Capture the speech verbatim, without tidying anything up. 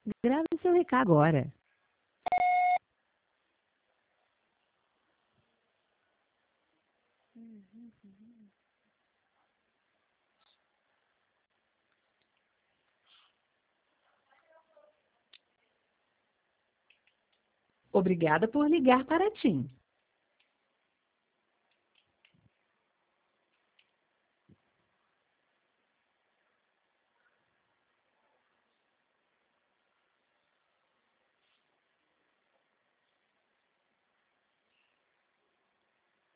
Grave seu recado agora. Obrigada por ligar para a TIM.